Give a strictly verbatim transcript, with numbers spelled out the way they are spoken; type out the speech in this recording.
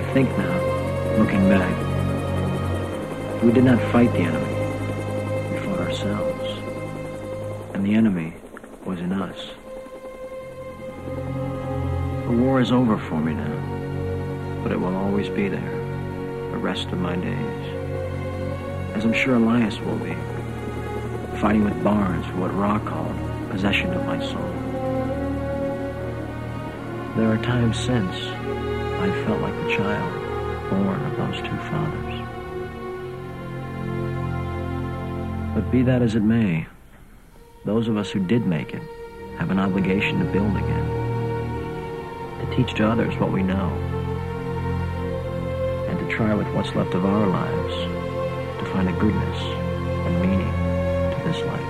think now, looking back, we did not fight the enemy. We fought ourselves. And the enemy was in us. The war is over for me now, but it will always be there, the rest of my days. As I'm sure Elias will be, fighting with Barnes for what Ra called possession of my soul. There are times since I've felt like the child born of those two fathers. But be that as it may, those of us who did make it have an obligation to build again, to teach to others what we know, and to try with what's left of our lives to find a goodness and meaning to this life.